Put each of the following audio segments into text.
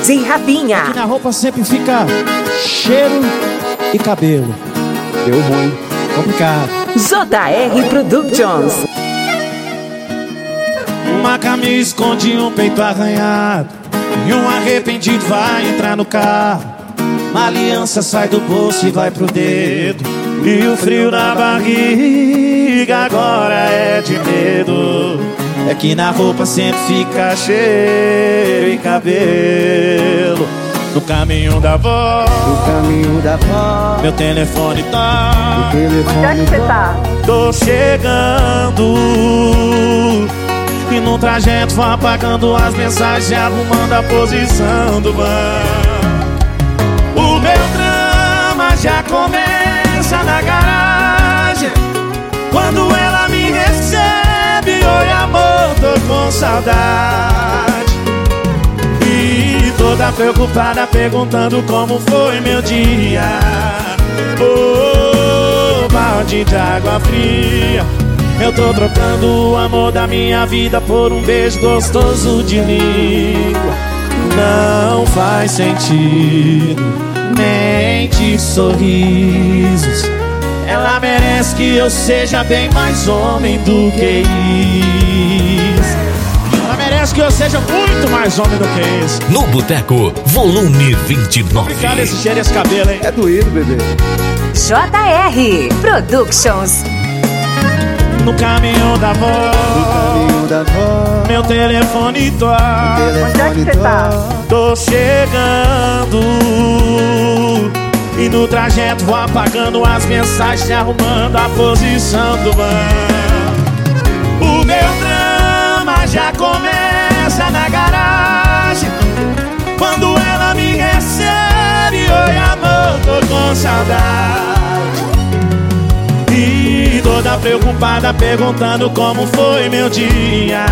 DJ Rabinha. Aqui na roupa sempre fica cheiro e cabelo. Deu ruim, complicado. JR Productions. Uma camisa esconde um peito arranhado, e um arrependido vai entrar no carro. Uma aliança sai do bolso e vai pro dedo, e o frio na barriga agora é de medo. É que na roupa sempre fica cheiro e cabelo. No caminho da avó, meu telefone tá. Onde é que você tá? Tô chegando, e no trajeto vou apagando as mensagens, arrumando a posição do banco. O meu drama já começa na garagem, quando ela me recebe. Oi amor, tô com saudade. E toda preocupada perguntando como foi meu dia. Oh, balde de água fria. Eu tô trocando o amor da minha vida por um beijo gostoso de língua. Não faz sentido, mente, sorrisos. Ela merece que eu seja bem mais homem do que isso. Ela merece que eu seja muito mais homem do que isso. No Boteco, volume 29. Obrigado esse cheiro e esse cabelo, hein? É doído, bebê. JR Productions. No caminho da avó, meu telefone toca. Onde é que você tá? Tô chegando, e no trajeto vou apagando as mensagens, arrumando a posição do banco. O meu drama já começa na garagem, quando ela me recebe. Oi amor, tô com saudade. E toda preocupada perguntando como foi meu dia.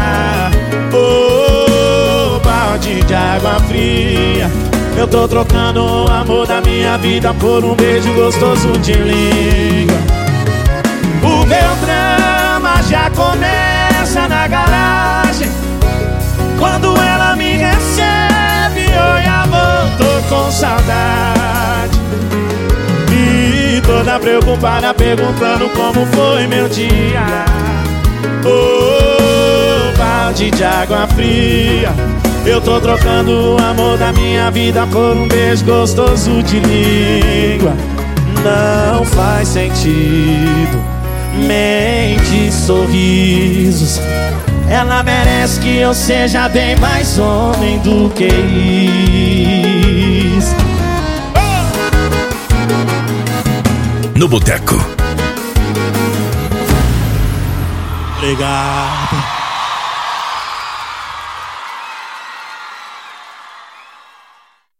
Oh, balde de água fria. Eu tô trocando o amor da minha vida por um beijo gostoso de língua. O meu drama já começa na garagem, quando ela me recebe. Oi amor, tô com saudade. E toda preocupada perguntando como foi meu dia. Oh, balde de água fria. Eu tô trocando o amor da minha vida por um beijo gostoso de língua. Não faz sentido, mente, sorrisos. Ela merece que eu seja bem mais homem do que isso. No Boteco. Obrigado.